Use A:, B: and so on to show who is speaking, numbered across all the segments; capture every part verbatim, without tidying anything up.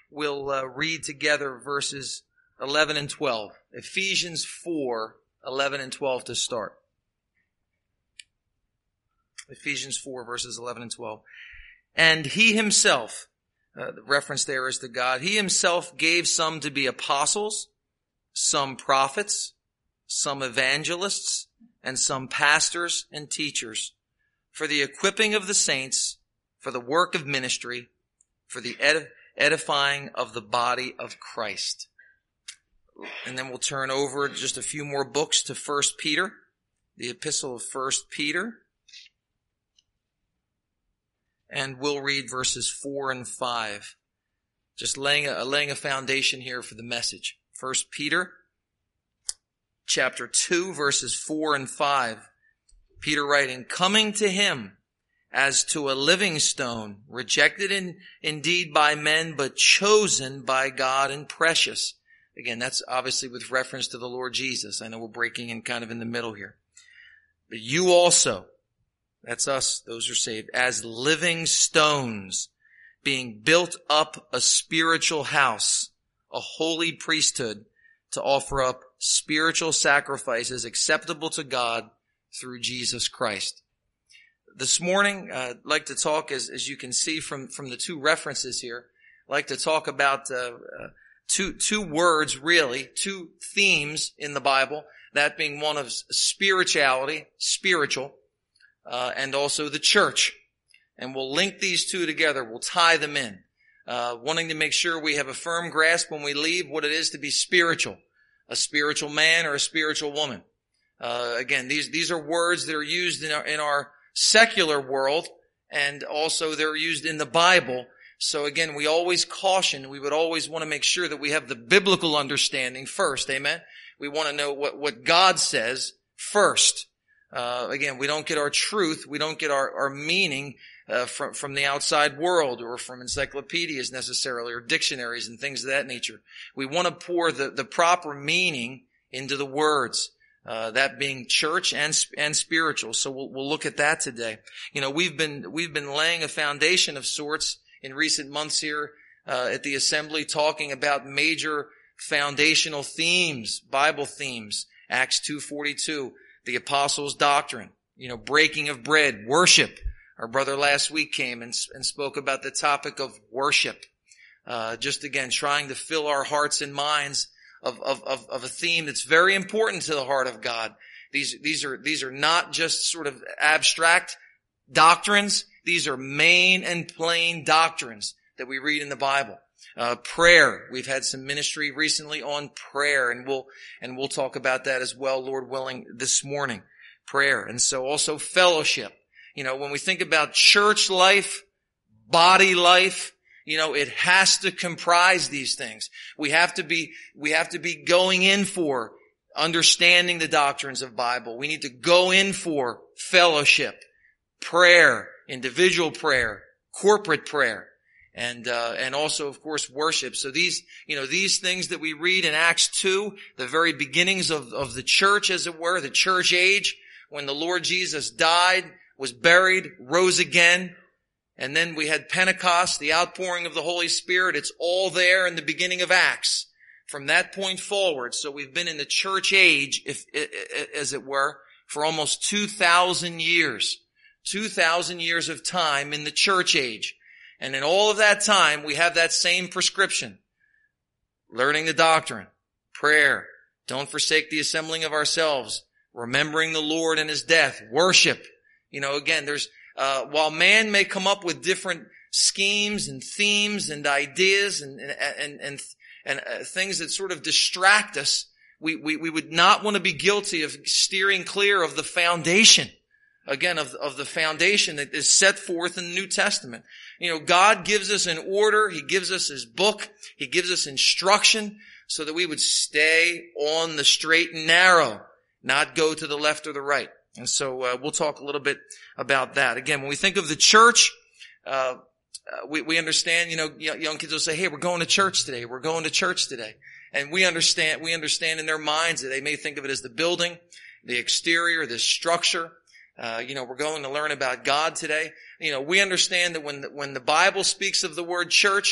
A: we'll uh, read together verses eleven and twelve. Ephesians four, eleven and twelve to start. Ephesians four, verses eleven and twelve. And he himself, uh, the reference there is to God, he himself gave some to be apostles, some prophets, some evangelists, and some pastors and teachers, for the equipping of the saints, for the work of ministry, for the ed- edifying of the body of Christ. And then we'll turn over just a few more books to First Peter, the epistle of First Peter. And we'll read verses four and five. Just laying a, laying a foundation here for the message. First Peter, chapter two, verses four and five. Peter writing, coming to him as to a living stone, rejected in, indeed by men, but chosen by God and precious. Again, that's obviously with reference to the Lord Jesus. I know we're breaking in kind of in the middle here. But you also, that's us, those who are saved, as living stones, being built up a spiritual house, a holy priesthood, to offer up spiritual sacrifices acceptable to God through Jesus Christ. This morning, uh, I'd like to talk, as, as you can see from, from the two references here, I'd like to talk about uh, uh, two, two words, really, two themes in the Bible, that being one of spirituality, spiritual, Uh, and also the church. And we'll link these two together. We'll tie them in. Uh, wanting to make sure we have a firm grasp when we leave what it is to be spiritual. A spiritual man or a spiritual woman. Uh, again, these, these are words that are used in our, in our secular world, and also they're used in the Bible. So again, we always caution, we would always want to make sure that we have the biblical understanding first. Amen? We want to know what, what God says first. Uh, again, we don't get our truth, we don't get our, our meaning uh, from, from the outside world or from encyclopedias necessarily or dictionaries and things of that nature. We want to pour the, the proper meaning into the words, uh, that being church and, and spiritual. So we'll, we'll look at that today. You know, we've been, we've been laying a foundation of sorts in recent months here, uh, at the assembly, talking about major foundational themes, Bible themes, Acts two forty-two. The apostles' doctrine, you know, breaking of bread, worship. Our brother last week came and, and spoke about the topic of worship. Uh, just again, trying to fill our hearts and minds of, of, of, of a theme that's very important to the heart of God. These, these are, these are not just sort of abstract doctrines. These are main and plain doctrines that we read in the Bible. Uh, prayer. We've had some ministry recently on prayer, and we'll, and we'll talk about that as well, Lord willing, this morning. Prayer. And so also fellowship. You know, when we think about church life, body life, you know, it has to comprise these things. We have to be, we have to be going in for understanding the doctrines of Bible. We need to go in for fellowship, prayer, individual prayer, corporate prayer. And, uh, and also, of course, worship. So these, you know, these things that we read in Acts two, the very beginnings of, of the church, as it were, the church age, when the Lord Jesus died, was buried, rose again, and then we had Pentecost, the outpouring of the Holy Spirit. It's all there in the beginning of Acts. From that point forward, so we've been in the church age, if, as it were, for almost two thousand years. two thousand years of time in the church age. And in all of that time, we have that same prescription. Learning the doctrine, prayer, don't forsake the assembling of ourselves, remembering the Lord and His death, worship. You know, again, there's, uh, while man may come up with different schemes and themes and ideas and, and, and, and, and uh, things that sort of distract us, we, we, we would not want to be guilty of steering clear of the foundation. Again, of, of the foundation that is set forth in the New Testament. You know, God gives us an order. He gives us His book. He gives us instruction so that we would stay on the straight and narrow, not go to the left or the right. And so uh, we'll talk a little bit about that. Again, when we think of the church, uh, uh we, we understand, you know, young kids will say, hey, we're going to church today. We're going to church today. And we understand, we understand in their minds that they may think of it as the building, the exterior, the structure. Uh, you know, we're going to learn about God today. You know, we understand that when the, when the Bible speaks of the word church,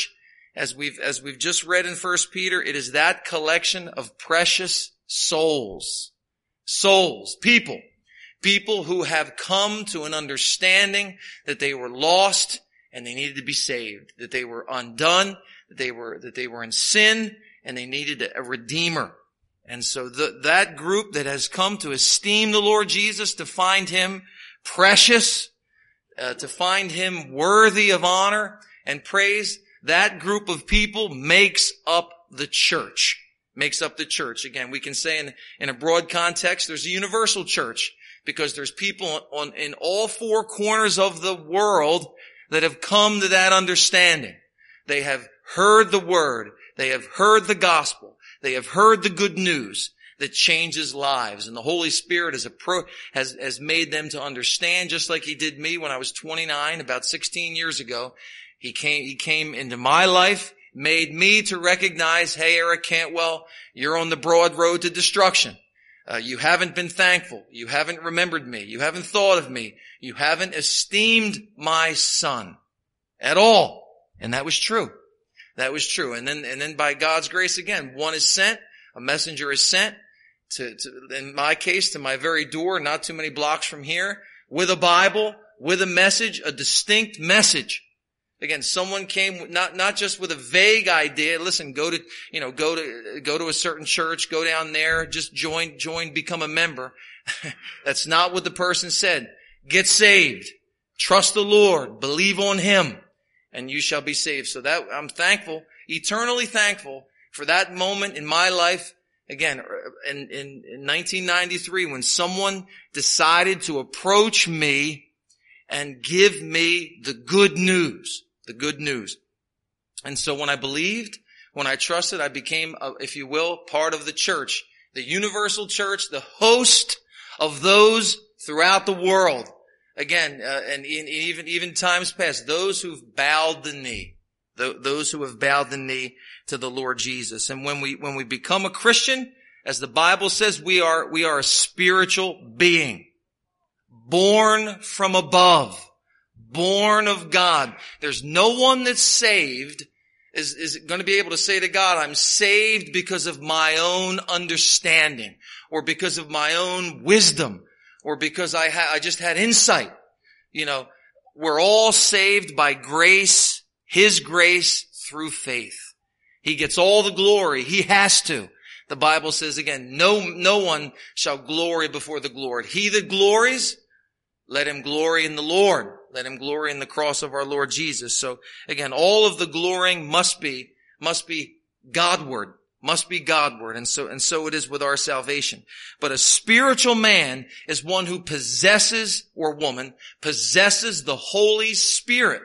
A: as we've, as we've just read in First Peter, it is that collection of precious souls. Souls, people. People who have come to an understanding that they were lost and they needed to be saved, that they were undone, that they were, that they were in sin and they needed a redeemer. And so the, that group that has come to esteem the Lord Jesus, to find Him precious, uh, to find Him worthy of honor and praise, that group of people makes up the church. Makes up the church. Again, we can say in, in a broad context, there's a universal church because there's people on, in all four corners of the world that have come to that understanding. They have heard the word. They have heard the gospel. They have heard the good news that changes lives. And the Holy Spirit has, appro- has, has made them to understand, just like He did me when I was twenty-nine, about sixteen years ago. He came, He came into my life, made me to recognize, hey, Eric Cantwell, you're on the broad road to destruction. Uh, you haven't been thankful. You haven't remembered me. You haven't thought of me. You haven't esteemed my son at all. And that was true. That was true. And then, and then by God's grace again, one is sent, a messenger is sent to, to, in my case, to my very door, not too many blocks from here, with a Bible, with a message, a distinct message. Again, someone came not, not just with a vague idea. Listen, go to, you know, go to, go to a certain church, go down there, just join, join, become a member. That's not what the person said. Get saved. Trust the Lord. Believe on Him. And you shall be saved. So that, I'm thankful, eternally thankful for that moment in my life. Again, in, in, in nineteen ninety-three, when someone decided to approach me and give me the good news. The good news. And so when I believed, when I trusted, I became, uh, if you will, part of the church, the universal church, the host of those throughout the world. Again, uh, and in, even, even times past, those who've bowed the knee, th- those who have bowed the knee to the Lord Jesus. And when we, when we become a Christian, as the Bible says, we are, we are a spiritual being, born from above. Born of God. There's no one that's saved is, is going to be able to say to God, I'm saved because of my own understanding or because of my own wisdom or because I ha- I just had insight. You know, we're all saved by grace, His grace through faith. He gets all the glory. He has to. The Bible says again, no, no one shall glory before the Lord. He that glories, let him glory in the Lord. Let him glory in the cross of our Lord Jesus. So again, all of the glorying must be, must be Godward, must be Godward. And so, and so it is with our salvation. But a spiritual man is one who possesses, or woman, possesses the Holy Spirit.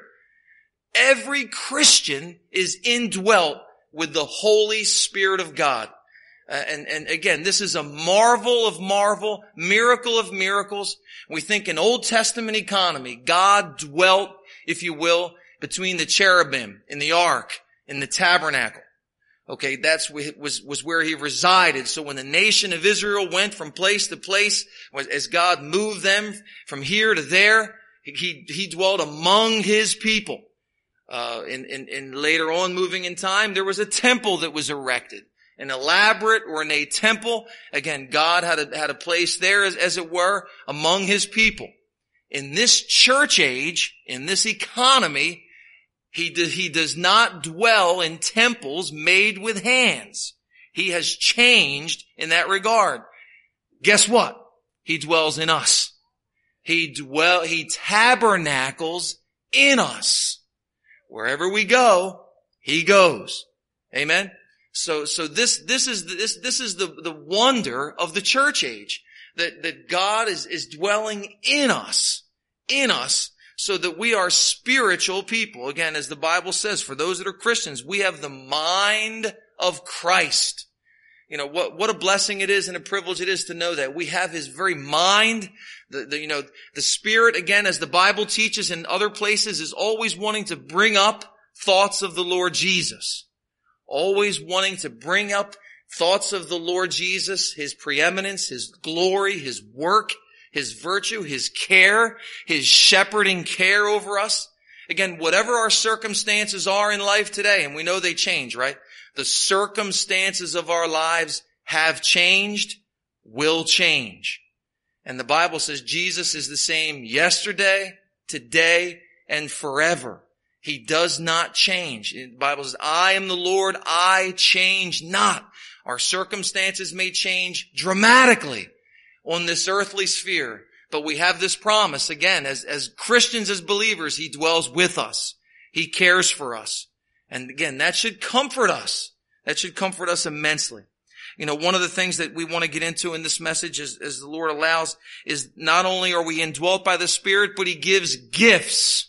A: Every Christian is indwelt with the Holy Spirit of God. Uh, and, and again, this is a marvel of marvel, miracle of miracles. We think in Old Testament economy, God dwelt, if you will, between the cherubim, in the ark, in the tabernacle. Okay, that's was, was where He resided. So when the nation of Israel went from place to place, as God moved them from here to there, He, he dwelt among His people. Uh, in, in, in later on moving in time, there was a temple that was erected. An elaborate or ornate temple. Again, God had a, had a place there, as, as it were, among His people. In this church age, in this economy, he, do, he does not dwell in temples made with hands. He has changed in that regard. Guess what? He dwells in us. He dwell, he tabernacles in us. Wherever we go, He goes. Amen? So, so this, this is, this, this is the, the wonder of the church age. That, that God is, is dwelling in us. In us. So that we are spiritual people. Again, as the Bible says, for those that are Christians, we have the mind of Christ. You know, what, what a blessing it is and a privilege it is to know that we have His very mind. The, the, you know, the Spirit, again, as the Bible teaches in other places, is always wanting to bring up thoughts of the Lord Jesus. Always wanting to bring up thoughts of the Lord Jesus, His preeminence, His glory, His work, His virtue, His care, His shepherding care over us. Again, whatever our circumstances are in life today, and we know they change, right? The circumstances of our lives have changed, will change. And the Bible says Jesus is the same yesterday, today, and forever. He does not change. The Bible says, I am the Lord, I change not. Our circumstances may change dramatically on this earthly sphere, but we have this promise, again, as, as Christians, as believers, He dwells with us. He cares for us. And again, that should comfort us. That should comfort us immensely. You know, one of the things that we want to get into in this message, as, as the Lord allows, is not only are we indwelt by the Spirit, but He gives gifts.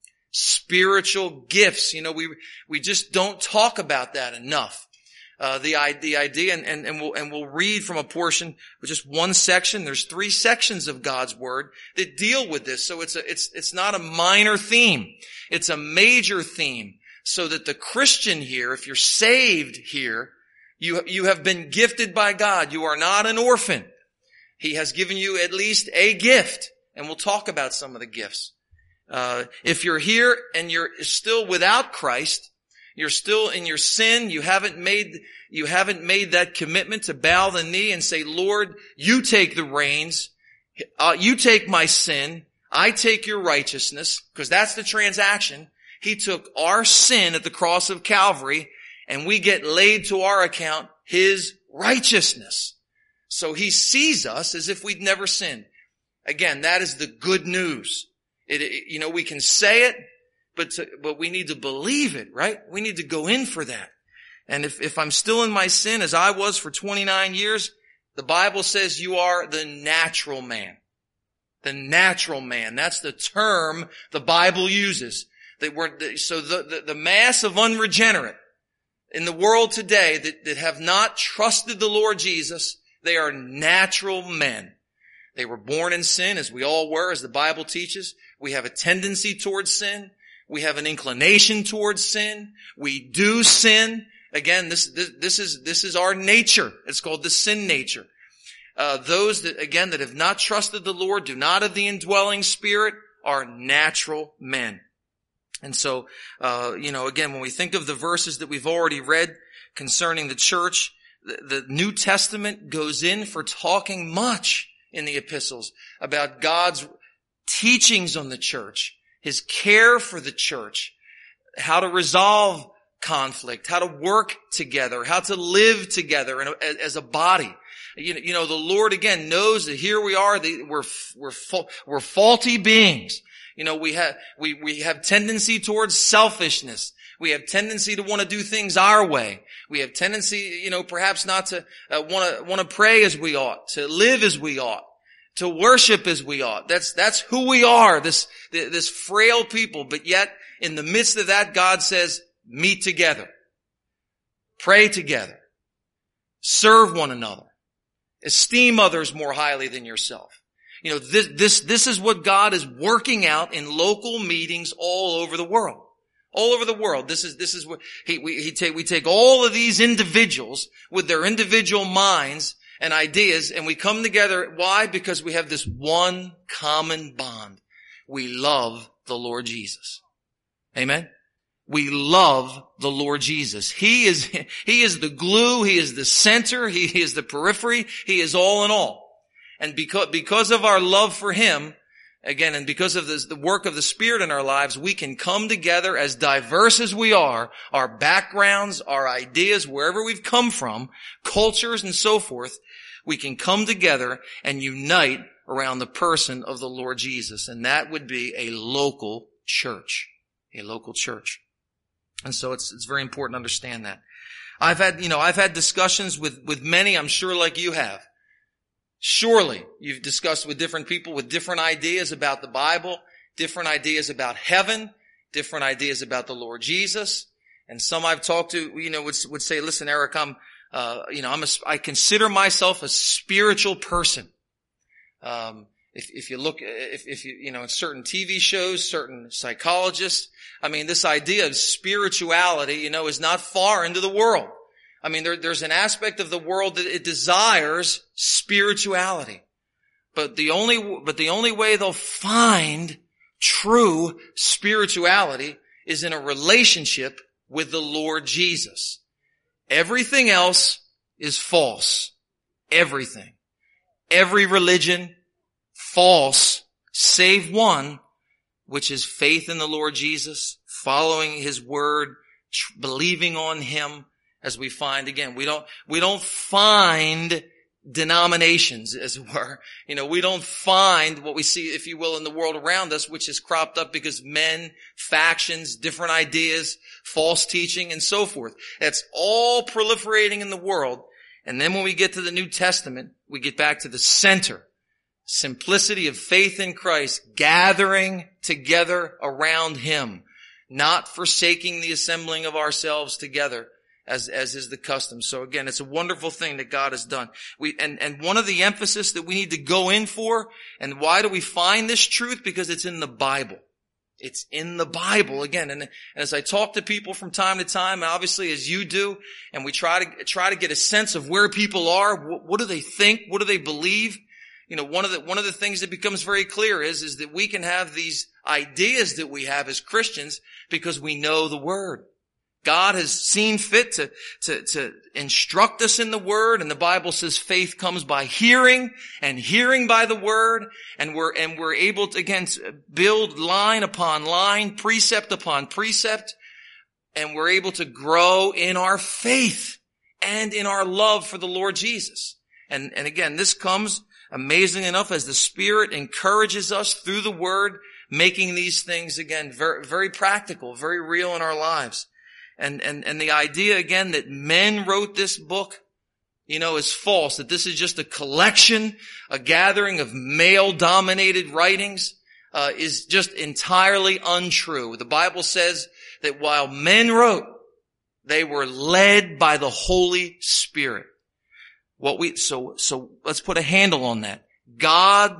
A: Spiritual gifts. You know, we, we just don't talk about that enough. Uh, the, the idea, and, and, and we'll, and we'll read from a portion, just one section. There's three sections of God's Word that deal with this. So it's a, it's, it's not a minor theme. It's a major theme. So that the Christian here, if you're saved here, you, you have been gifted by God. You are not an orphan. He has given you at least a gift. And we'll talk about some of the gifts. Uh, if you're here and you're still without Christ, you're still in your sin, you haven't made, you haven't made that commitment to bow the knee and say, Lord, you take the reins, uh, you take my sin, I take your righteousness, because that's the transaction. He took our sin at the cross of Calvary, and we get laid to our account His righteousness. So He sees us as if we'd never sinned. Again, that is the good news. It, it, you know, we can say it, but to, but we need to believe it, right? We need to go in for that. And if, if I'm still in my sin, as I was for twenty-nine years, the Bible says you are the natural man. The natural man. That's the term the Bible uses. That we're, so the, the, the mass of unregenerate in the world today that, that have not trusted the Lord Jesus, they are natural men. They were born in sin, as we all were, as the Bible teaches. We have a tendency towards sin. We have an inclination towards sin. We do sin. Again, this, this, this is, this is our nature. It's called the sin nature. Uh, those that, again, that have not trusted the Lord, do not have the indwelling Spirit, are natural men. And so, uh, you know, again, when we think of the verses that we've already read concerning the church, the, the New Testament goes in for talking much in the epistles about God's teachings on the church, His care for the church, how to resolve conflict, how to work together, how to live together in a, as a body. You know, you know, the Lord again knows that here we are, the, we're we're we're faulty beings. You know, we have we we have tendency towards selfishness. We have tendency to want to do things our way. We have tendency, you know, perhaps not to uh, want to want to pray as we ought, to live as we ought, to worship as we ought. That's that's who we are. This this frail people. But yet, in the midst of that, God says, meet together, pray together, serve one another, esteem others more highly than yourself. You know, this, this, this is what God is working out in local meetings all over the world. All over the world. This is, this is what he, we, he take, we take all of these individuals with their individual minds and ideas, and we come together. Why? Because we have this one common bond. We love the Lord Jesus. Amen? We love the Lord Jesus. He is, He is the glue. He is the center. He is the periphery. He is all in all. And because, because of our love for Him, again, and because of this, the work of the Spirit in our lives, we can come together as diverse as we are, our backgrounds, our ideas, wherever we've come from, cultures and so forth, we can come together and unite around the person of the Lord Jesus. And that would be a local church. A local church. And so it's, it's very important to understand that. I've had, you know, I've had discussions with, with many, I'm sure like you have. Surely you've discussed with different people with different ideas about the Bible, different ideas about heaven, different ideas about the Lord Jesus. And some I've talked to, you know, would, would say, listen, Eric, I'm, uh, you know, I'm a, I consider myself a spiritual person. Um, if, if you look, if, if you, you know, in certain T V shows, certain psychologists, I mean, this idea of spirituality, you know, is not far into the world. I mean, there, there's an aspect of the world that it desires spirituality. But the only, but the only way they'll find true spirituality is in a relationship with the Lord Jesus. Everything else is false. Everything. Every religion, false, save one, which is faith in the Lord Jesus, following His word, tr- believing on Him, as we find again. We don't, we don't find denominations, as it were. You know, we don't find what we see, if you will, in the world around us, which has cropped up because men, factions, different ideas, false teaching, and so forth. That's all proliferating in the world. And then when we get to the New Testament, we get back to the center. Simplicity of faith in Christ, gathering together around Him, not forsaking the assembling of ourselves together, as, as is the custom. So again, it's a wonderful thing that God has done. We, and, and one of the emphasis that we need to go in for, and why do we find this truth? Because it's in the Bible. It's in the Bible again. And, and as I talk to people from time to time, obviously as you do, and we try to, try to get a sense of where people are, what, what do they think? What do they believe? You know, one of the, one of the things that becomes very clear is, is that we can have these ideas that we have as Christians because we know the Word. God has seen fit to, to, to instruct us in the Word, and the Bible says faith comes by hearing, and hearing by the Word, and we're, and we're able to, again, build line upon line, precept upon precept, and we're able to grow in our faith and in our love for the Lord Jesus. And, and again, this comes, amazing enough, as the Spirit encourages us through the Word, making these things, again, very, very practical, very real in our lives. And, and, and the idea, again, that men wrote this book, you know, is false. That this is just a collection, a gathering of male-dominated writings, uh, is just entirely untrue. The Bible says that while men wrote, they were led by the Holy Spirit. What we, so, so let's put a handle on that. God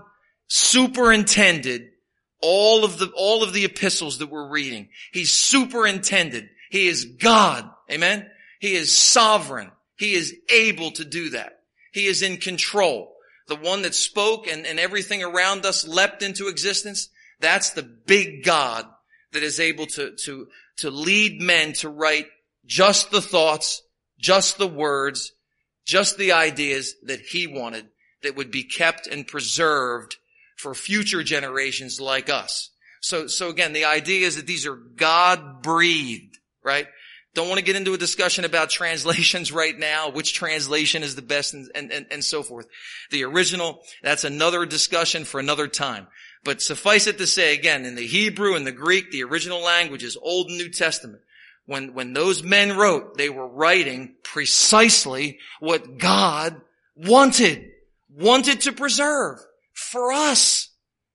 A: superintended all of the, all of the epistles that we're reading. He superintended. He is God. Amen? He is sovereign. He is able to do that. He is in control. The one that spoke and, and everything around us leapt into existence, that's the big God that is able to, to, to lead men to write just the thoughts, just the words, just the ideas that He wanted, that would be kept and preserved for future generations like us. So, so again, the idea is that these are God-breathed, right? Don't want to get into a discussion about translations right now, which translation is the best, and, and, and so forth. The original, that's another discussion for another time. But suffice it to say, again, in the Hebrew and the Greek, the original languages, Old and New Testament, when, when those men wrote, they were writing precisely what God wanted, wanted to preserve for us.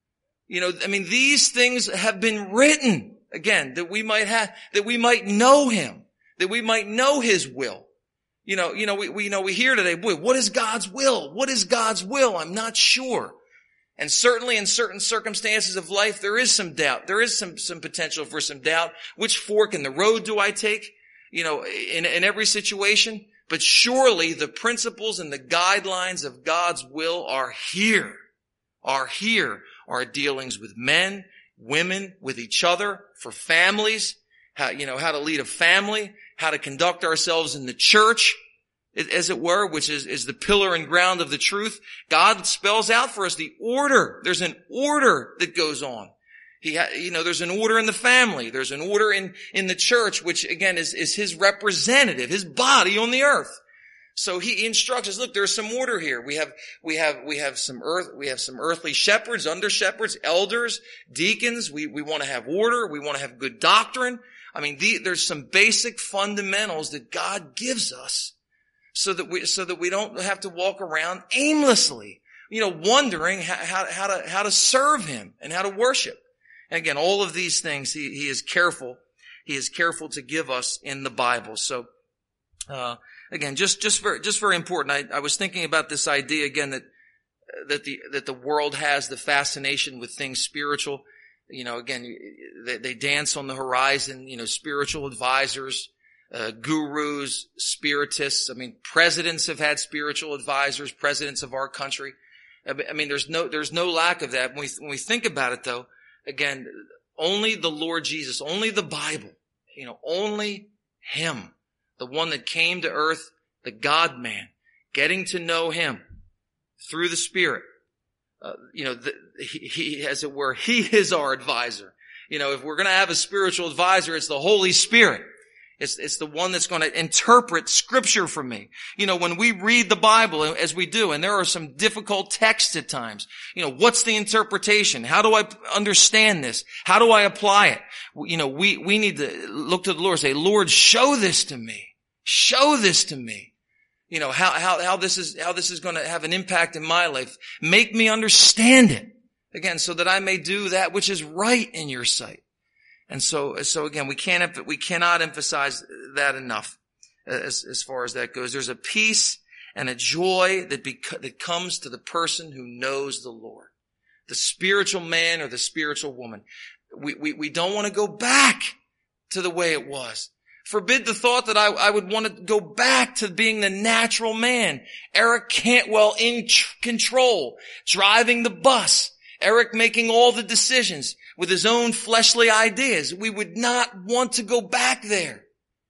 A: You know, I mean, these things have been written, again, that we might have, that we might know Him, that we might know His will. You know, you know, we, we, you know, we hear today, boy, what is God's will? What is God's will? I'm not sure. And certainly in certain circumstances of life, there is some doubt. There is some, some potential for some doubt. Which fork in the road do I take? You know, in, in every situation. But surely the principles and the guidelines of God's will are here. Are here. Our dealings with men, women, with each other, for families, how, you know, how to lead a family, how to conduct ourselves in the church, as it were, which is, is the pillar and ground of the truth. God spells out for us the order. There's an order that goes on. He, ha, you know, there's an order in the family. There's an order in, in the church, which again is, is His representative, His body on the earth. So He instructs us, look, there's some order here. We have, we have, we have some earth, we have some earthly shepherds, under shepherds, elders, deacons. We, we want to have order. We want to have good doctrine. I mean, the, there's some basic fundamentals that God gives us so that we, so that we don't have to walk around aimlessly, you know, wondering how, how, how to, how to serve Him and how to worship. And again, all of these things He, he is careful. He is careful to give us in the Bible. So, uh, Again, just, just very, just very important. I, I was thinking about this idea again that, that the, that the world has the fascination with things spiritual. You know, again, they, they dance on the horizon, you know, spiritual advisors, uh, gurus, spiritists. I mean, presidents have had spiritual advisors, presidents of our country. I mean, there's no, there's no lack of that. When we, when we think about it though, again, only the Lord Jesus, only the Bible, you know, only Him, the one that came to earth, the God-man, getting to know Him through the Spirit. Uh, you know, the, he, he, as it were, He is our advisor. You know, if we're going to have a spiritual advisor, it's the Holy Spirit. It's, it's the one that's going to interpret Scripture for me. You know, when we read the Bible, as we do, and there are some difficult texts at times, you know, what's the interpretation? How do I understand this? How do I apply it? You know, we, we need to look to the Lord and say, Lord, show this to me. Show this to me. You know, how, how, how this is, how this is going to have an impact in my life. Make me understand it. Again, so that I may do that which is right in your sight. And so, so again, we can't, we cannot emphasize that enough as, as far as that goes. There's a peace and a joy that, bec- that comes to the person who knows the Lord. The spiritual man or the spiritual woman. We, we, we don't want to go back to the way it was. Forbid the thought that I, I would want to go back to being the natural man. Eric Cantwell in tr- control, driving the bus. Eric making all the decisions with his own fleshly ideas. We would not want to go back there.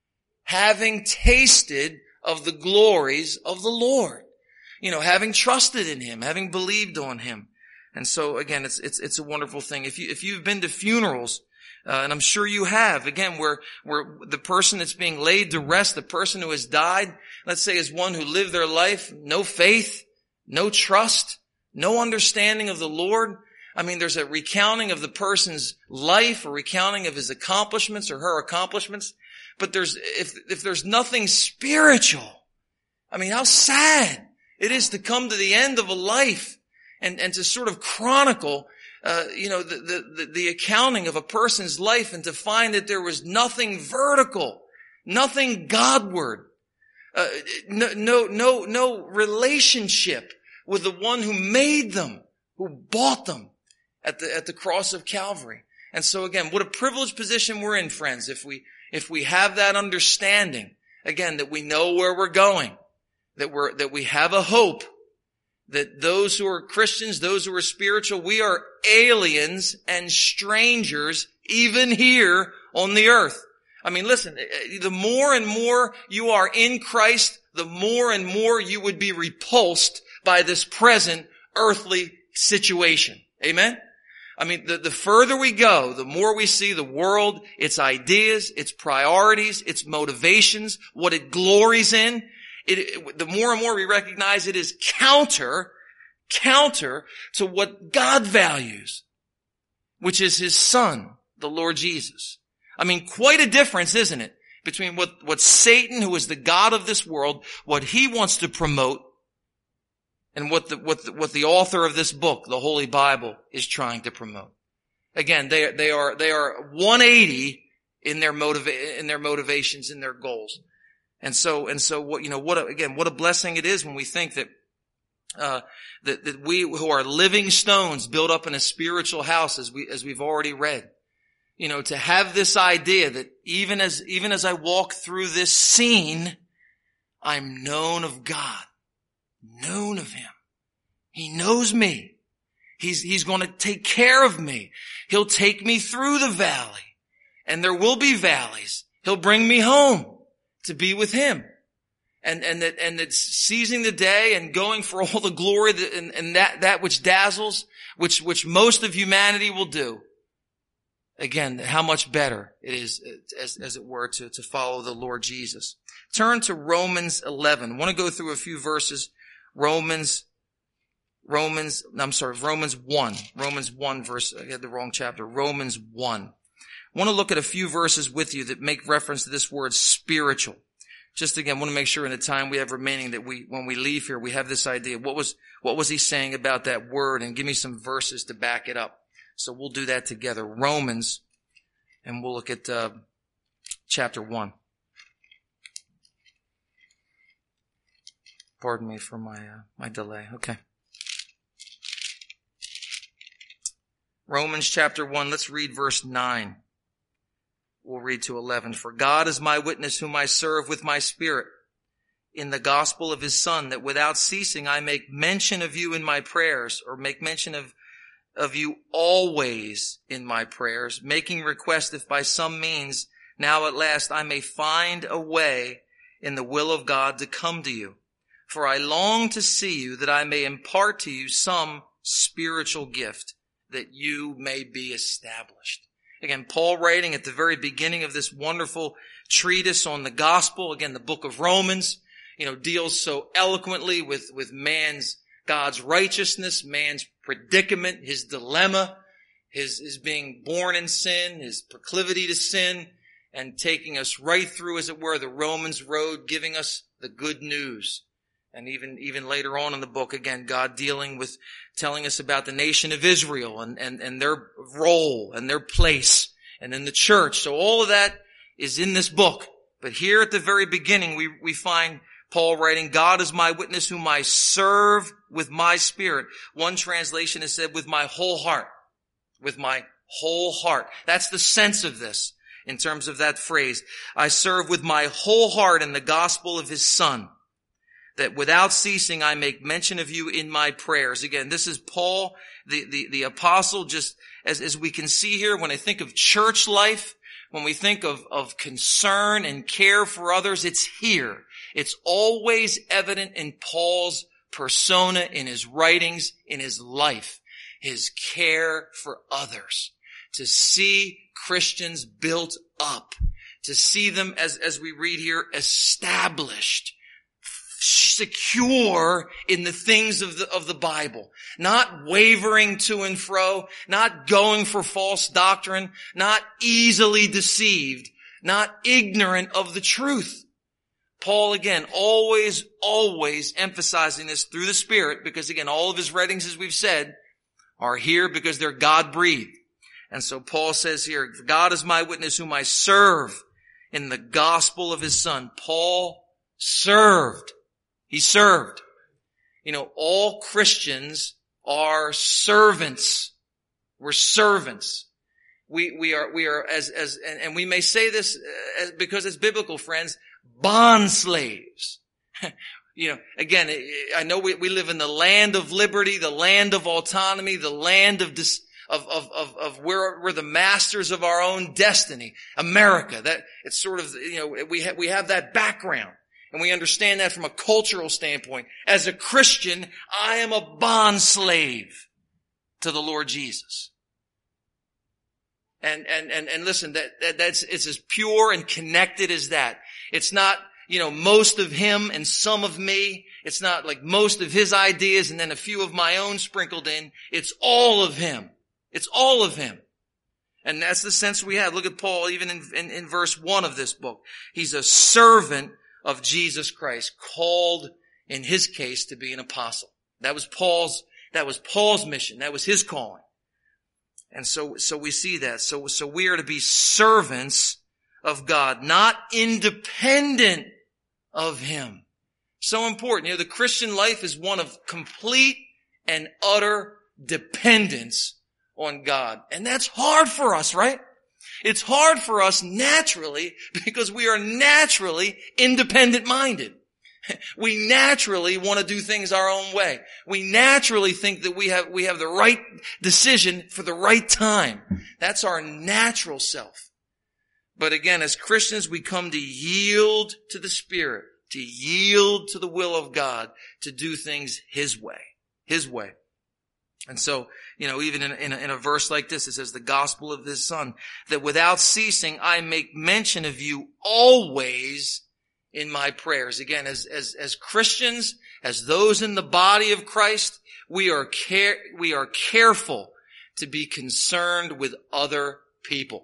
A: Having tasted of the glories of the Lord. You know, having trusted in Him, having believed on Him. And so again, it's, it's, it's a wonderful thing. If you, if you've been to funerals, uh, and I'm sure you have, again, where, where the person that's being laid to rest, the person who has died, let's say is one who lived their life, no faith, no trust, no understanding of the Lord. I mean, there's a recounting of the person's life, a recounting of his accomplishments or her accomplishments. But there's, if, if there's nothing spiritual, I mean, how sad it is to come to the end of a life and, and to sort of chronicle, uh, you know, the, the, the, the accounting of a person's life and to find that there was nothing vertical, nothing Godward, uh, no, no, no, no relationship with the one who made them, who bought them at the, at the cross of Calvary. And so again, what a privileged position we're in, friends, if we, if we have that understanding, again, that we know where we're going, that we're, that we have a hope, that those who are Christians, those who are spiritual, we are aliens and strangers even here on the earth. I mean, listen, the more and more you are in Christ, the more and more you would be repulsed by this present earthly situation. Amen? I mean, the, the further we go, the more we see the world, its ideas, its priorities, its motivations, what it glories in. It, it, the more and more we recognize it is counter, counter to what God values, which is His Son, the Lord Jesus. I mean, quite a difference, isn't it? Between what, what Satan, who is the god of this world, what he wants to promote, and what the, what the, what the author of this book, the Holy Bible, is trying to promote. Again, they, they are, they are one eighty in their motiva- in their motivations, in their goals. And so, and so what, you know, what, a, again, what a blessing it is when we think that, uh, that, that we who are living stones built up in a spiritual house, as we, as we've already read, you know, to have this idea that even as, even as I walk through this scene, I'm known of God. Known of Him. He knows me. He's, he's going to take care of me. He'll take me through the valley. And there will be valleys. He'll bring me home to be with Him. And, and that, and that seizing the day and going for all the glory that, and, and that, that which dazzles, which, which most of humanity will do. Again, how much better it is, as, as it were, to, to follow the Lord Jesus. Turn to Romans eleven. I want to go through a few verses. Romans, Romans, I'm sorry, Romans one. Romans one verse, I had the wrong chapter. Romans one. I want to look at a few verses with you that make reference to this word spiritual. Just again, I want to make sure in the time we have remaining that we, when we leave here, we have this idea. What was, what was he saying about that word? And give me some verses to back it up. So we'll do that together. Romans, and we'll look at, uh, chapter one. Pardon me for my, uh, my delay. Okay. Romans chapter one, let's read verse nine. We'll read to eleven. For God is my witness whom I serve with my spirit in the gospel of His Son, that without ceasing I make mention of you in my prayers, or make mention of, of you always in my prayers, making request if by some means now at last I may find a way in the will of God to come to you. For I long to see you, that I may impart to you some spiritual gift, that you may be established. Again, Paul writing at the very beginning of this wonderful treatise on the gospel, again, the book of Romans, you know, deals so eloquently with, with man's, God's righteousness, man's predicament, his dilemma, his, his being born in sin, his proclivity to sin, and taking us right through, as it were, the Romans road, giving us the good news. And even, even later on in the book, again, God dealing with, telling us about the nation of Israel and, and, and their role and their place and in the church. So all of that is in this book. But here at the very beginning, we, we find Paul writing, God is my witness whom I serve with my spirit. One translation has said, with my whole heart. With my whole heart. That's the sense of this in terms of that phrase. I serve with my whole heart in the gospel of his Son, that without ceasing I make mention of you in my prayers. Again, this is Paul, the, the, the apostle, just as, as we can see here, when I think of church life, when we think of, of concern and care for others, it's here. It's always evident in Paul's persona, in his writings, in his life, his care for others. To see Christians built up, to see them, as, as we read here, established, secure in the things of the, of the Bible, not wavering to and fro, not going for false doctrine, not easily deceived, not ignorant of the truth. Paul, again, always, always emphasizing this through the Spirit, because again, all of his writings, as we've said, are here because they're God-breathed. And so Paul says here, God is my witness whom I serve in the gospel of his Son. Paul served. He served. You know, all Christians are servants. We're servants. We, we are, we are as, as, and, and we may say this as, because it's biblical, friends, bond slaves. You know, again, I know we, we live in the land of liberty, the land of autonomy, the land of dis, of, of, of, of where we're the masters of our own destiny. America, that, it's sort of, you know, we have, we have that background. And we understand that from a cultural standpoint. As a Christian, I am a bond slave to the Lord Jesus. And, and, and, and listen, that, that, that's, it's as pure and connected as that. It's not, you know, most of him and some of me. It's not like most of his ideas and then a few of my own sprinkled in. It's all of him. It's all of him. And that's the sense we have. Look at Paul even in, in, in verse one of this book. He's a servant of Jesus Christ, called in his case to be an apostle. That was Paul's, that was Paul's mission. That was his calling. And so, so we see that. So, so we are to be servants of God, not independent of him. So important. You know, the Christian life is one of complete and utter dependence on God. And that's hard for us, right? It's hard for us naturally because we are naturally independent-minded. We naturally want to do things our own way. We naturally think that we have, we have the right decision for the right time. That's our natural self. But again, as Christians, we come to yield to the Spirit, to yield to the will of God, to do things his way, his way. And so, you know, even in, in, a, in a verse like this, it says, the gospel of his Son, that without ceasing I make mention of you always in my prayers. Again, as, as, as Christians, as those in the body of Christ, we are care, we are careful to be concerned with other people.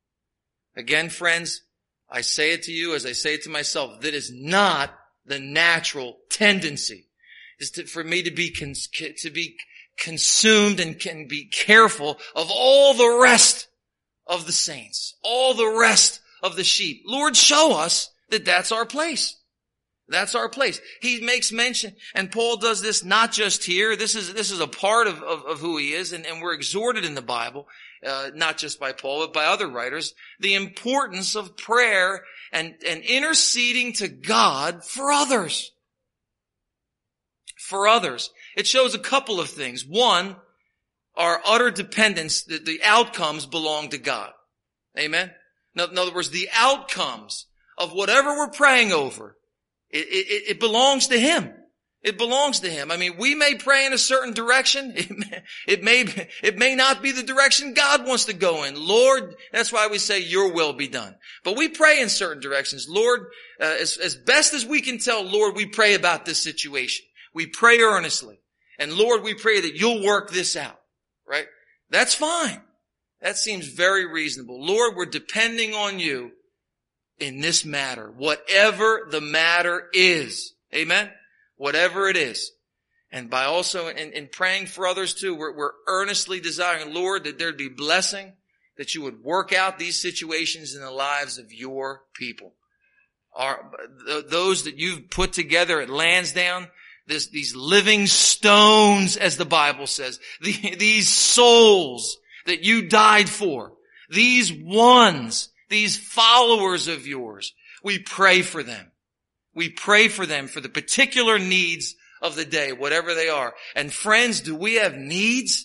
A: Again, friends, I say it to you as I say it to myself, that is not the natural tendency, is to, for me to be, con, to be consumed and can be careful of all the rest of the saints, all the rest of the sheep. Lord, show us that that's our place. That's our place. He makes mention, and Paul does this not just here. This is, this is a part of, of, of who he is, and, and we're exhorted in the Bible, uh, not just by Paul, but by other writers, the importance of prayer and, and interceding to God for others. For others. It shows a couple of things. One, our utter dependence, the, the outcomes belong to God. Amen? In other words, the outcomes of whatever we're praying over, it, it, it belongs to Him. It belongs to Him. I mean, we may pray in a certain direction. It may, it may, it may not be the direction God wants to go in. Lord, that's why we say, your will be done. But we pray in certain directions. Lord, uh, as, as best as we can tell, Lord, we pray about this situation. We pray earnestly. And Lord, we pray that you'll work this out. Right? That's fine. That seems very reasonable. Lord, we're depending on you in this matter, whatever the matter is. Amen? Whatever it is. And by also in, in praying for others too, we're, we're earnestly desiring, Lord, that there'd be blessing, that you would work out these situations in the lives of your people. Our, those that you've put together at Lansdowne, this, these living stones, as the Bible says, the, these souls that you died for, these ones, these followers of yours, we pray for them. We pray for them for the particular needs of the day, whatever they are. And friends, do we have needs?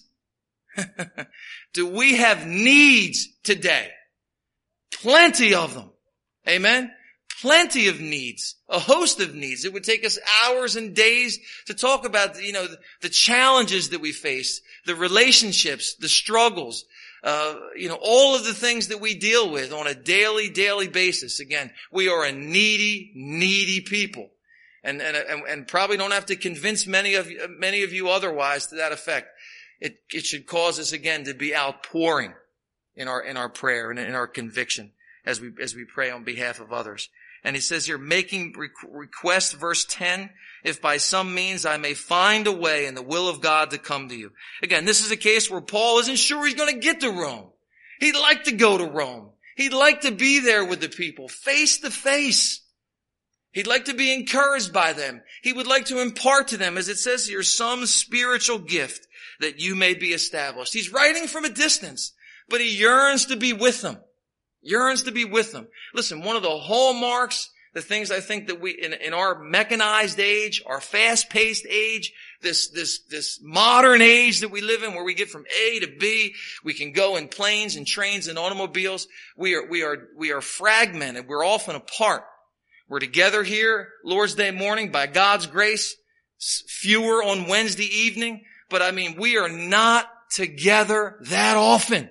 A: Do we have needs today? Plenty of them. Amen? Plenty of needs. A host of needs. It would take us hours and days to talk about, you know, the, the challenges that we face, the relationships, the struggles, Uh, you know, all of the things that we deal with on a daily, daily basis. Again, we are a needy, needy people. And, and, and, and probably don't have to convince many of you, many of you otherwise to that effect. It, it should cause us again to be outpouring in our, in our prayer and in our conviction as we, as we pray on behalf of others. And he says here, making request, verse ten, if by some means I may find a way in the will of God to come to you. Again, this is a case where Paul isn't sure he's going to get to Rome. He'd like to go to Rome. He'd like to be there with the people, face to face. He'd like to be encouraged by them. He would like to impart to them, as it says here, some spiritual gift that you may be established. He's writing from a distance, but he yearns to be with them. Yearns to be with them. Listen, one of the hallmarks, the things I think that we, in, in our mechanized age, our fast-paced age, this, this, this modern age that we live in, where we get from A to B, we can go in planes and trains and automobiles. We are, we are, we are fragmented. We're often apart. We're together here, Lord's Day morning, by God's grace, fewer on Wednesday evening. But I mean, we are not together that often.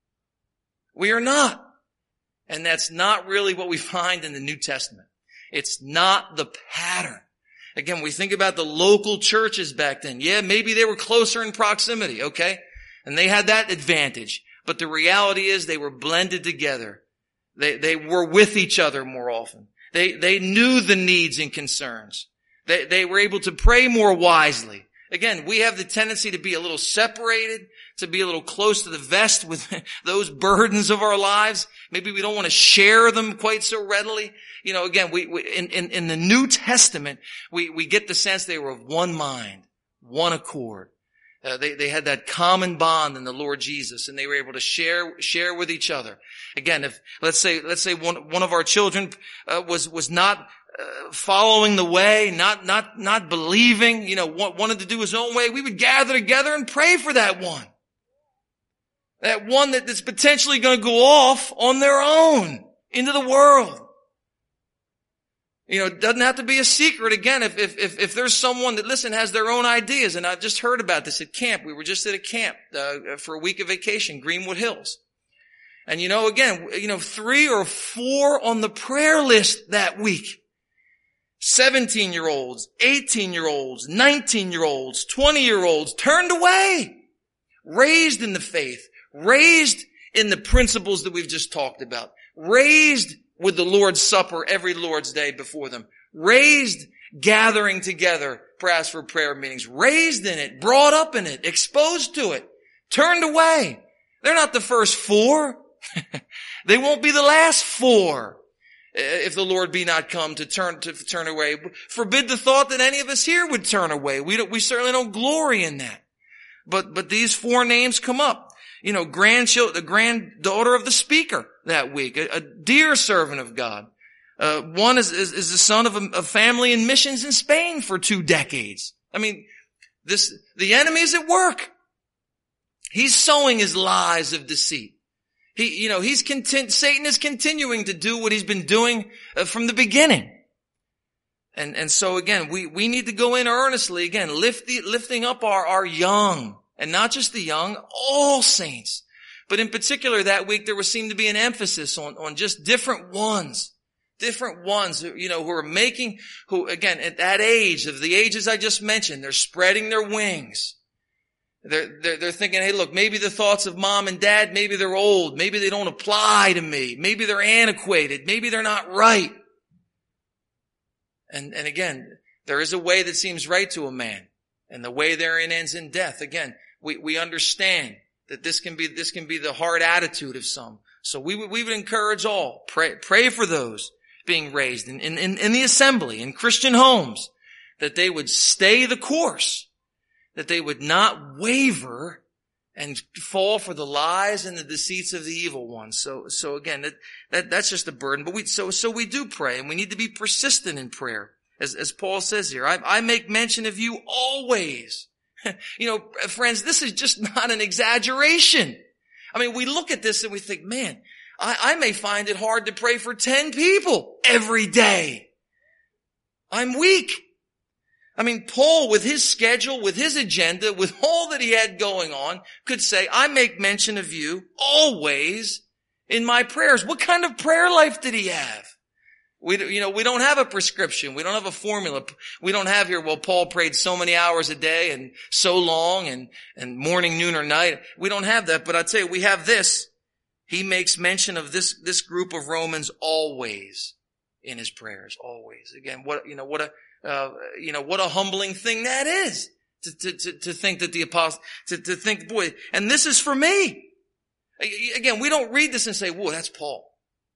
A: We are not. And that's not really what we find in the New Testament. It's not the pattern. Again, we think about the local churches back then. Yeah, maybe they were closer in proximity, okay? And they had that advantage. But the reality is they were blended together. They, they were with each other more often. They, they knew the needs and concerns. They, they were able to pray more wisely. Again, we have the tendency to be a little separated, to be a little close to the vest with those burdens of our lives. Maybe we don't want to share them quite so readily. You know, again, we, we in, in, in the New Testament, we, we get the sense they were of one mind, one accord. Uh, they, they had that common bond in the Lord Jesus, and they were able to share, share with each other. Again, if, let's say, let's say one, one of our children, uh, was, was not, Uh, following the way, not, not, not believing, you know, wanted to do his own way, we would gather together and pray for that one. That one that is potentially going to go off on their own into the world. You know, it doesn't have to be a secret. Again, if, if, if, if there's someone that, listen, has their own ideas, and I've just heard about this at camp. We were just at a camp, uh, for a week of vacation, Greenwood Hills. And you know, again, you know, three or four on the prayer list that week. seventeen-year-olds, eighteen-year-olds, nineteen-year-olds, twenty-year-olds turned away, raised in the faith, raised in the principles that we've just talked about, raised with the Lord's Supper every Lord's Day before them, raised gathering together, perhaps for prayer meetings, raised in it, brought up in it, exposed to it, turned away. They're not the first four. They won't be the last four. If the Lord be not come to turn, to turn away. Forbid the thought that any of us here would turn away. We don't, we certainly don't glory in that. But, but these four names come up. You know, grandchild, the granddaughter of the speaker that week, a, a dear servant of God. Uh, one is, is, is the son of a, a family in missions in Spain for two decades. I mean, this, the enemy is at work. He's sowing his lies of deceit. He, you know, he's content, Satan is continuing to do what he's been doing uh, from the beginning. And, and so again, we, we need to go in earnestly, again, lift the, lifting up our, our young, and not just the young, all saints. But in particular that week, there was seemed to be an emphasis on, on just different ones. Different ones, who, you know, who are making, who again, at that age, of the ages I just mentioned, they're spreading their wings. They're, they're, they're thinking, hey, look, maybe the thoughts of mom and dad, maybe they're old. Maybe they don't apply to me. Maybe they're antiquated. Maybe they're not right. And, and again, there is a way that seems right to a man, and the way therein ends in death. Again, we, we understand that this can be, this can be the hard attitude of some. So we would, we would encourage all, pray, pray for those being raised in, in, in the assembly, in Christian homes, that they would stay the course, that they would not waver and fall for the lies and the deceits of the evil one. So, so again, that, that, that's just a burden. But we, so, so we do pray, and we need to be persistent in prayer. As, as Paul says here, I, I make mention of you always. You know, friends, this is just not an exaggeration. I mean, we look at this and we think, man, I, I may find it hard to pray for ten people every day. I'm weak. I mean, Paul, with his schedule, with his agenda, with all that he had going on, could say, I make mention of you always in my prayers. What kind of prayer life did he have? We, you know, we don't have a prescription. We don't have a formula. We don't have here, well, Paul prayed so many hours a day and so long and, and morning, noon, or night. We don't have that, but I'll tell you, we have this. He makes mention of this, this group of Romans always in his prayers, always. Again, what, you know, what a, uh, you know, what a humbling thing that is to, to, to, to think that the apostle, to, to think, boy, and this is for me. Again, we don't read this and say, whoa, that's Paul.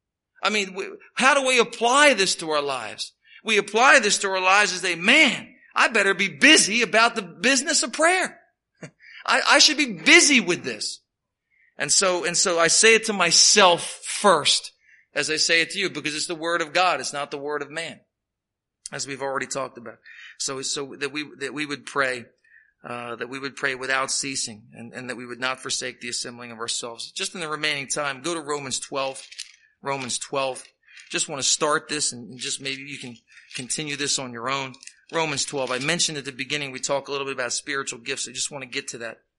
A: I mean, we, how do we apply this to our lives? We apply this to our lives as a man, I better be busy about the business of prayer. I, I should be busy with this. And so, and so I say it to myself first as I say it to you, because it's the word of God. It's not the word of man, as we've already talked about. So, so that we, that we would pray, uh, that we would pray without ceasing, and, and that we would not forsake the assembling of ourselves. Just in the remaining time, go to Romans twelve. Romans twelve. Just want to start this, and just maybe you can continue this on your own. Romans twelve. I mentioned at the beginning we talk a little bit about spiritual gifts. I just want to get to that.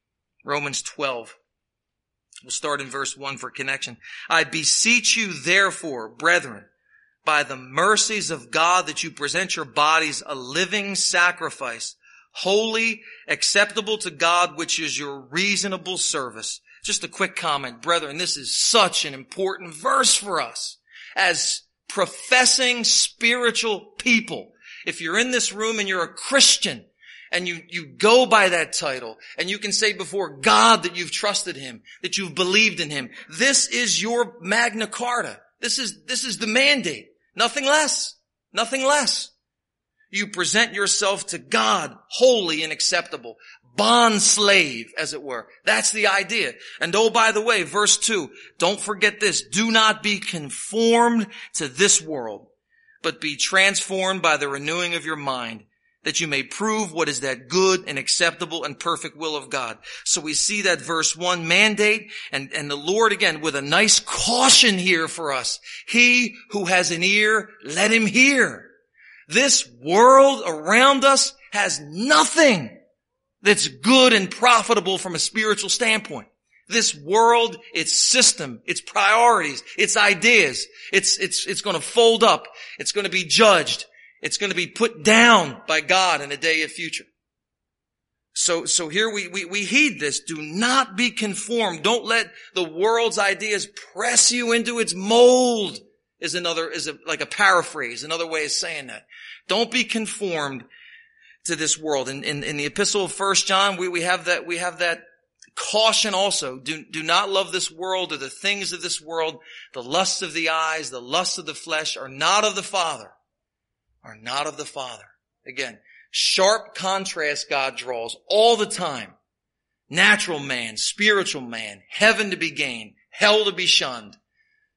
A: Romans twelve. We'll start in verse one for connection. I beseech you therefore, brethren, by the mercies of God, that you present your bodies a living sacrifice, holy, acceptable to God, which is your reasonable service. Just a quick comment, brethren, this is such an important verse for us as professing spiritual people. If you're in this room and you're a Christian and you, you go by that title and you can say before God that you've trusted him, that you've believed in him, this is your Magna Carta. This is, this is the mandate. Nothing less. Nothing less. You present yourself to God holy and acceptable. Bond slave, as it were. That's the idea. And oh, by the way, verse two, don't forget this. Do not be conformed to this world, but be transformed by the renewing of your mind, that you may prove what is that good and acceptable and perfect will of God. So we see that verse one mandate, and, and the Lord again with a nice caution here for us. He who has an ear, let him hear. This world around us has nothing that's good and profitable from a spiritual standpoint. This world, its system, its priorities, its ideas, it's, it's, it's going to fold up. It's going to be judged. It's going to be put down by God in a day of future. So, so here we, we, we heed this. Do not be conformed. Don't let the world's ideas press you into its mold, is another, is a, like a paraphrase, another way of saying that. Don't be conformed to this world. In, in, in the epistle of First John, we, we have that, we have that caution also. Do, do not love this world or the things of this world. The lusts of the eyes, the lusts of the flesh are not of the Father, are not of the Father. Again, sharp contrast God draws all the time. Natural man, spiritual man, heaven to be gained, hell to be shunned.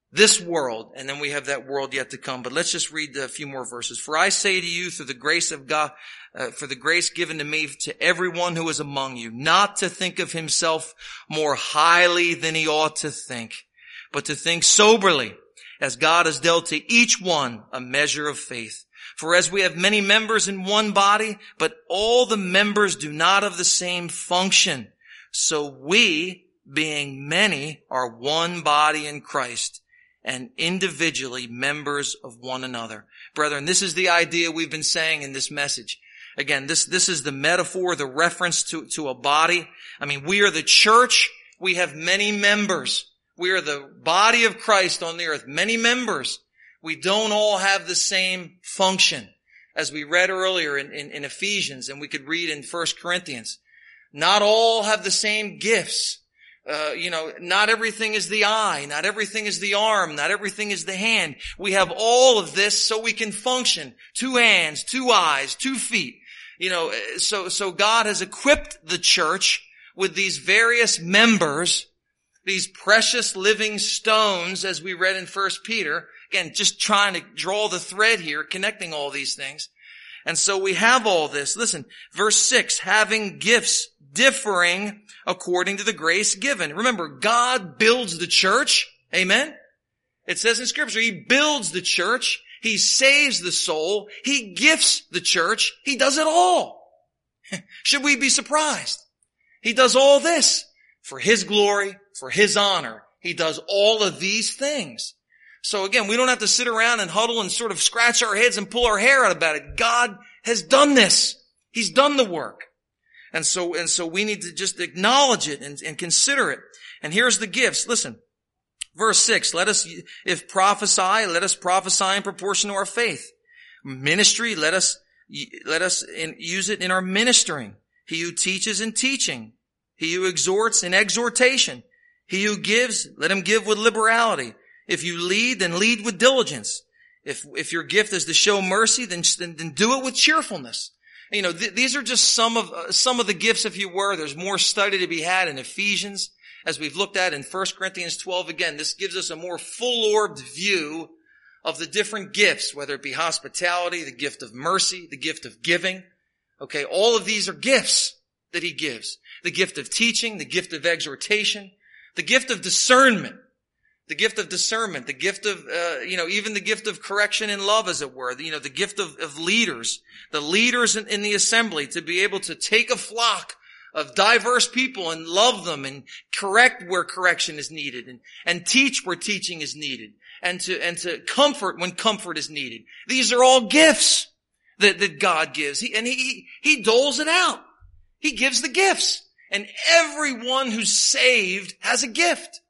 A: this world, and then we have that world yet to come. But let's just read a few more verses. For I say to you, through the grace of God, uh, for the grace given to me, to everyone who is among you, not to think of himself more highly than he ought to think, but to think soberly, as God has dealt to each one a measure of faith. For as we have many members in one body, but all the members do not have the same function, so we, being many, are one body in Christ, and individually members of one another. Brethren, this is the idea we've been saying in this message. Again, this, this is the metaphor, the reference to, to a body. I mean, we are the church. We have many members. We are the body of Christ on the earth. Many members. We don't all have the same function. As we read earlier in, in, in Ephesians, and we could read in First Corinthians. Not all have the same gifts. Uh, you know, not everything is the eye, not everything is the arm, not everything is the hand. We have all of this so we can function. Two hands, two eyes, two feet. You know, so, so God has equipped the church with these various members, these precious living stones, as we read in First Peter. Again, just trying to draw the thread here, connecting all these things. And so we have all this. Listen, verse six, having gifts differing according to the grace given. Remember, God builds the church. Amen? It says in Scripture, He builds the church. He saves the soul. He gifts the church. He does it all. Should we be surprised? He does all this for His glory, for His honor. He does all of these things. So again, we don't have to sit around and huddle and sort of scratch our heads and pull our hair out about it. God has done this. He's done the work. And so, and so we need to just acknowledge it and, and consider it. And here's the gifts. Listen, verse six, let us, if prophesy, let us prophesy in proportion to our faith. Ministry, let us, let us in, use it in our ministering. He who teaches in teaching. He who exhorts in exhortation. He who gives, let him give with liberality. If you lead, then lead with diligence. If, if your gift is to show mercy, then, then, then do it with cheerfulness. You know, th- these are just some of, uh, some of the gifts, if you were. There's more study to be had in Ephesians, as we've looked at in First Corinthians twelve. Again, this gives us a more full-orbed view of the different gifts, whether it be hospitality, the gift of mercy, the gift of giving. Okay, all of these are gifts that He gives. The gift of teaching, the gift of exhortation, the gift of discernment. The gift of discernment, the gift of, uh, you know, even the gift of correction and love, as it were. The, you know, the gift of, of leaders, the leaders in, in the assembly, to be able to take a flock of diverse people and love them and correct where correction is needed and, and teach where teaching is needed and to, and to comfort when comfort is needed. These are all gifts that, that God gives. He, and he, he doles it out. He gives the gifts. And everyone who's saved has a gift.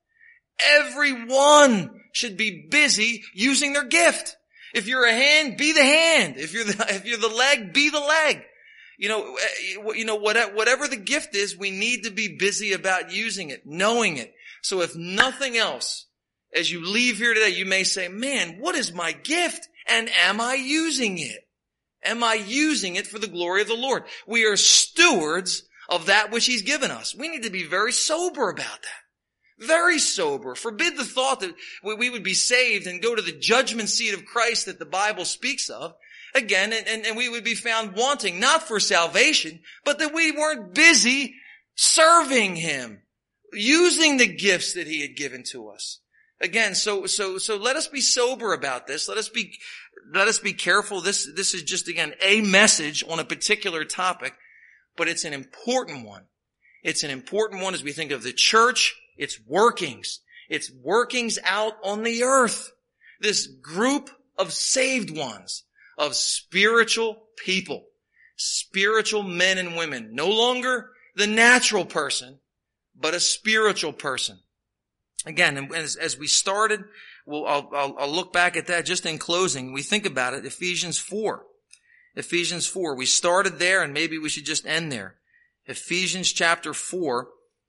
A: Everyone should be busy using their gift. If you're a hand, be the hand. If you're the, if you're the leg, be the leg. You know, you know, whatever the gift is, we need to be busy about using it, knowing it. So if nothing else, as you leave here today, you may say, man, what is my gift? And am I using it? Am I using it for the glory of the Lord? We are stewards of that which He's given us. We need to be very sober about that. Very sober. Forbid the thought that we would be saved and go to the judgment seat of Christ that the Bible speaks of. Again, and, and, and we would be found wanting, not for salvation, but that we weren't busy serving Him, using the gifts that He had given to us. Again, so, so, so let us be sober about this. Let us be, let us be careful. This, this is just, again, a message on a particular topic, but it's an important one. It's an important one as we think of the church. It's workings. It's workings out on the earth. This group of saved ones, of spiritual people, spiritual men and women. No longer the natural person, but a spiritual person. Again, and as, as we started, we'll, I'll, I'll, I'll look back at that just in closing. We think about it, Ephesians four. Ephesians four. We started there and maybe we should just end there. Ephesians chapter four.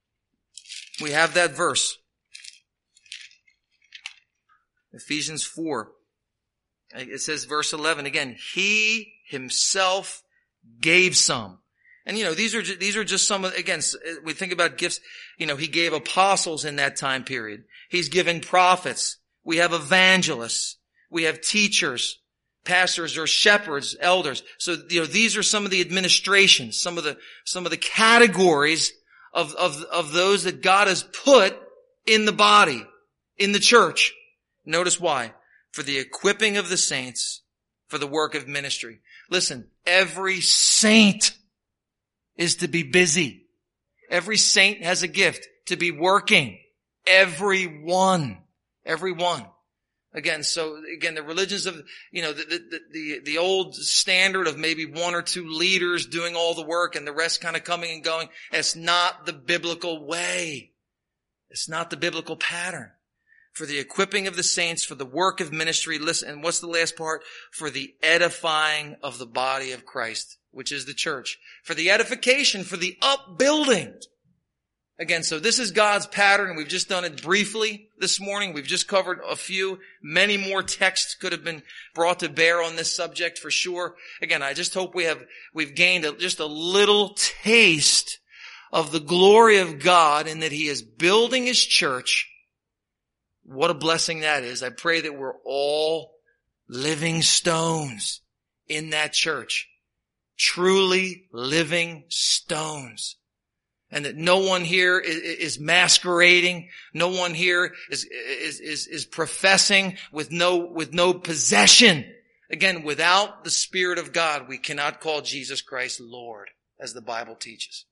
A: We have that verse. Ephesians four. It says verse eleven again, He Himself gave some. And you know, these are, these are just some of, again, we think about gifts, you know, He gave apostles in that time period. He's given prophets, We have evangelists. We have teachers, pastors or shepherds, elders. So, you know, these are some of the administrations, some of the, some of the categories of, of, of those that God has put in the body, in the church. Notice why. For the equipping of the saints, for the work of ministry. Listen, every saint is to be busy. Every saint has a gift to be working. Every one. Every one. Again, so again, the religions of, you know, the, the, the, the old standard of maybe one or two leaders doing all the work and the rest kind of coming and going. It's not the biblical way. It's not the biblical pattern. For the equipping of the saints, for the work of ministry. Listen, and what's the last part? For the edifying of the body of Christ, which is the church. For the edification, for the upbuilding. Again, so this is God's pattern. We've just done it briefly this morning. We've just covered a few. Many more texts could have been brought to bear on this subject for sure. Again, I just hope we have, we've gained a, just a little taste of the glory of God in that He is building His church. What a blessing that is. I pray that we're all living stones in that church. Truly living stones. And that no one here is, is masquerading. No one here is, is, is, is professing with no, with no possession. Again, without the Spirit of God, we cannot call Jesus Christ Lord, as the Bible teaches.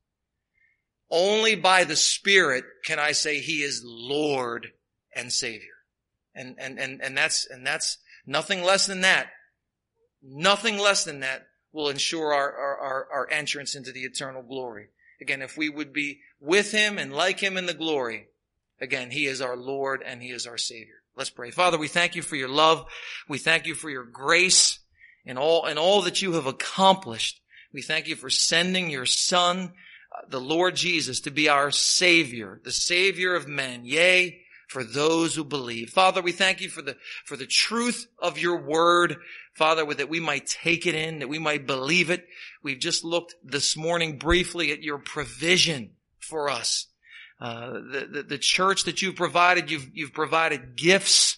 A: Only by the Spirit can I say He is Lord and Savior. And, and, and, and that's, and that's nothing less than that. Nothing less than that will ensure our, our, our, our entrance into the eternal glory. Again, if we would be with Him and like Him in the glory, again, He is our Lord and He is our Savior. Let's pray. Father, we thank You for Your love. We thank You for Your grace and all, and all that You have accomplished. We thank You for sending Your Son, the Lord Jesus, to be our Savior, the Savior of men. Yea, for those who believe. Father, we thank You for the, for the truth of Your word. Father, that we might take it in, that we might believe it. We've just looked this morning briefly at Your provision for us. Uh, the, the, the church that You've provided, you've, you've provided gifts